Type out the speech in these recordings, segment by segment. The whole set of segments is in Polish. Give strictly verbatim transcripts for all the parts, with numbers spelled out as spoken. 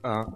A.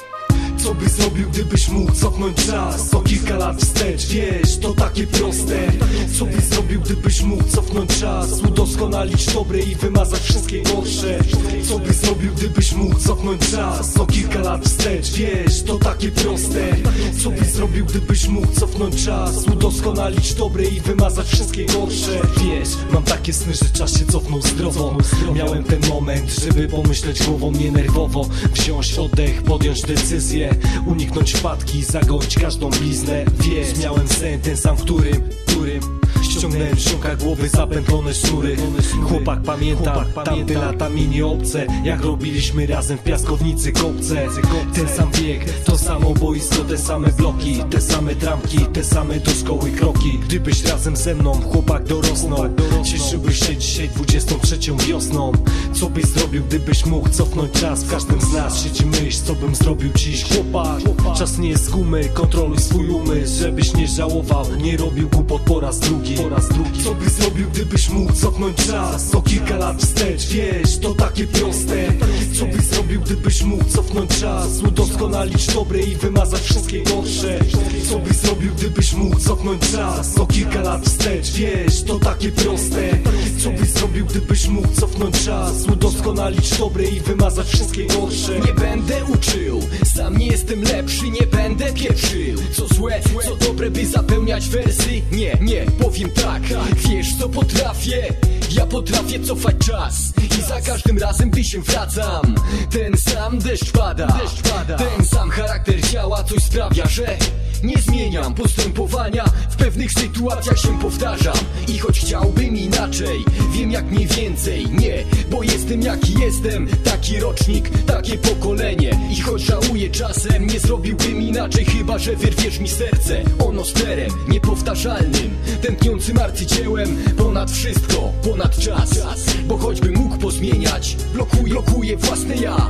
Co byś zrobił, gdybyś mógł cofnąć czas o kilka lat wstecz? Wiesz, to takie proste. Co byś zrobił, gdybyś mógł cofnąć czas, udoskonalić dobre i wymazać wszystkie gorsze? Co byś zrobił, gdybyś mógł cofnąć czas o kilka lat wstecz? Wiesz, to takie proste. Co byś zrobił, gdybyś mógł cofnąć czas, udoskonalić dobre i wymazać wszystkie gorsze? Wiesz, mam takie sny, że czas się cofnął zdrowo. Miałem ten moment, żeby pomyśleć głową, nie nerwowo, wziąć oddech, podjąć decyzję, uniknąć wpadki, zagonić każdą bliznę. Wiesz, miałem sen, ten sam, w którym, którym ściągnąłem z ziomka głowy zapętlone sznury. Chłopak pamiętam, tamte lata mi nie obce, jak robiliśmy razem w piaskownicy kopce. Ten sam wiek, to samo boisko, te same bloki, te same tramki, te same do szkoły kroki. Gdybyś razem ze mną, chłopak dorosnął, cieszyłbyś się dzisiaj dwudziestą trzecią wiosną. Co byś zrobił, gdybyś mógł cofnąć czas? W każdym z nas siedzi myśl, co bym zrobił dziś. Chłopak, czas nie jest gumy, kontroluj swój umysł, żebyś nie żałował, nie robił głupot po raz drugi. Po raz drugi. Co byś zrobił, gdybyś mógł cofnąć czas o kilka lat wstecz? Wiesz, to takie proste. Co byś zrobił, gdybyś mógł cofnąć czas, udoskonalić dobre i wymazać wszystkie gorsze? Co byś zrobił, gdybyś mógł cofnąć czas o kilka lat wstecz? Wiesz, to takie proste. Co byś zrobił, gdybyś mógł cofnąć czas, udoskonalić dobre i wymazać wszystkie gorsze? Nie będę uczył, sam nie jestem lepszy, nie będę pieprzył. Co złe, co dobre, by zapełniać wersy? Nie, nie, powiem tak, wiesz co potrafię? Ja potrafię cofać czas i za każdym razem, gdy się wracam, ten sam deszcz pada, ten sam charakter ciała coś sprawia, że nie zmieniam postępowania, w pewnych sytuacjach się powtarzam. I choć chciałbym inaczej, wiem jak mniej więcej nie, bo jestem jaki jestem, taki rocznik, takie pokolenie. I choć żałuję czasem, nie zrobiłbym inaczej, chyba że wyrwiesz mi serce. Ono sterem niepowtarzalnym, tętniącym arcydziełem, ponad wszystko, ponad czas. Bo choćbym mógł pozmieniać, blokuję, blokuję własne ja.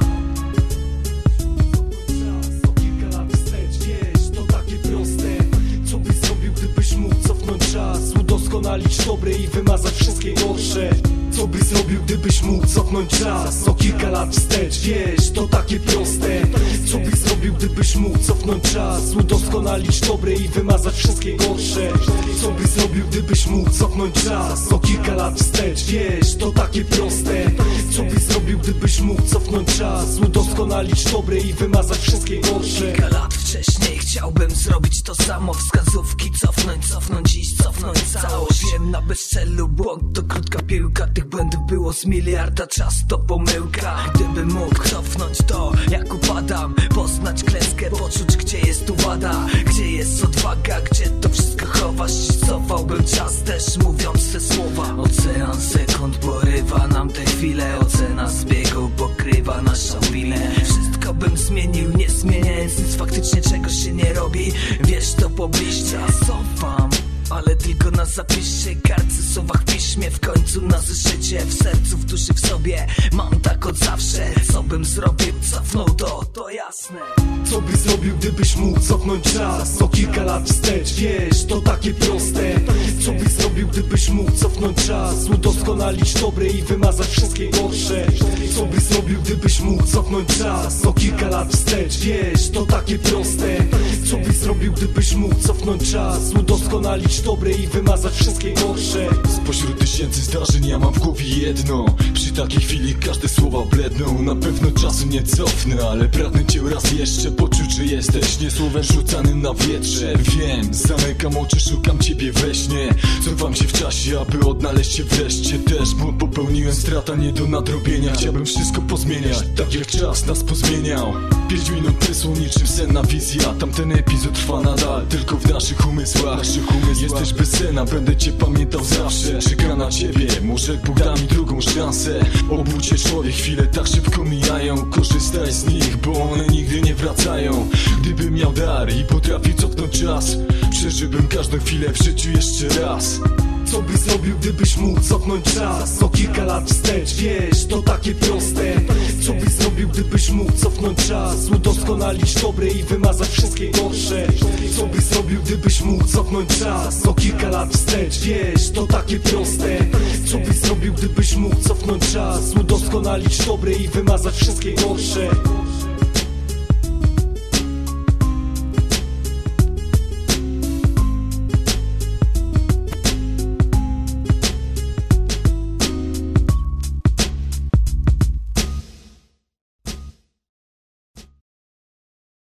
Udoskonalić dobre i wymazać wszystkie gorsze. Co byś zrobił, gdybyś mógł cofnąć czas o kilka lat wstecz? Wiesz, to takie proste. Co byś zrobił, gdybyś mógł cofnąć czas, udoskonalić dobre i wymazać wszystkie gorsze? Co byś zrobił, gdybyś mógł cofnąć czas o kilka lat wstecz? Wiesz, to takie proste. Co byś zrobił, gdybyś mógł cofnąć czas, udoskonalić dobre i wymazać wszystkie gorsze? Kilka lat wcześniej chciałbym zrobić to samo, wskazówki cofnąć, cofnąć iść, cofnąć całość. Wiem, na bezcelu błąd to krótka piłka, tych błędów było z miliarda, czas to pomyłka. Gdybym mógł cofnąć to, jak upadam, poznać klęskę, poczuć gdzie jest tu wada, gdzie jest odwaga, gdzie to wszystko chowasz. Cofałbym czas też, mówiąc te słowa. Ocean sekund porywa nam te chwile, ocena zbiegu pokrywa naszą winę. Wszystko bym zmienił, nie zmieniając nic, faktycznie czegoś się nie robi. Wiesz to pobliżej, cofam, ale tylko na zapisie, kartce, słowach, piśmie, w końcu na zeszycie, w sercu, w duszy, w sobie. Mam tak od zawsze, co bym zrobił, cofnął to, to jasne. Co byś zrobił, gdybyś mógł cofnąć czas o kilka lat wstecz? Wiesz, to takie proste. Co byś zrobił, gdybyś mógł cofnąć czas, udoskonalić dobre i wymazać wszystkie gorsze? Co byś zrobił, gdybyś mógł cofnąć czas o kilka lat wstecz? Wiesz, to takie proste. Co byś zrobił, gdybyś mógł cofnąć czas, udoskonalić dobre i wymazać wszystkie gorsze? Spośród tysięcy zdarzeń ja mam w głowie jedno. Przy takiej chwili każde słowa bledną. Na pewno czasu nie cofnę, ale pragnę cię raz jeszcze poczuć, że jesteś nie słowem rzucanym na wietrze. Wiem, zamykam oczy, szukam ciebie we śnie, cofam się w czasie, aby odnaleźć się wreszcie. Też błąd popełniłem, strata nie do nadrobienia. Chciałbym wszystko pozmieniać, tak jak czas nas pozmieniał. Pięć minut prysło niczym senna wizja. Tamten epizod trwa nadal, tylko w naszych umysłach. Naszych umysłach. Jesteś bez sena, będę cię pamiętał zawsze. Czekam na ciebie, może Bóg da mi drugą szansę. Obudź się człowiek, chwile tak szybko mijają. Korzystaj z nich, bo one nigdy nie wracają. Gdybym miał dar i potrafił cofnąć czas, przeżyłbym każdą chwilę w życiu jeszcze raz. Co byś zrobił, gdybyś mógł cofnąć czas o kilka lat wstecz? Wiesz, to takie proste. Co byś zrobił, gdybyś mógł cofnąć czas, udoskonalić dobre i wymazać wszystkie gorsze? Co byś zrobił, gdybyś mógł cofnąć czas o kilka lat wstecz? Wiesz, to takie proste. Co byś zrobił, gdybyś mógł cofnąć czas, udoskonalić dobre i wymazać wszystkie gorsze?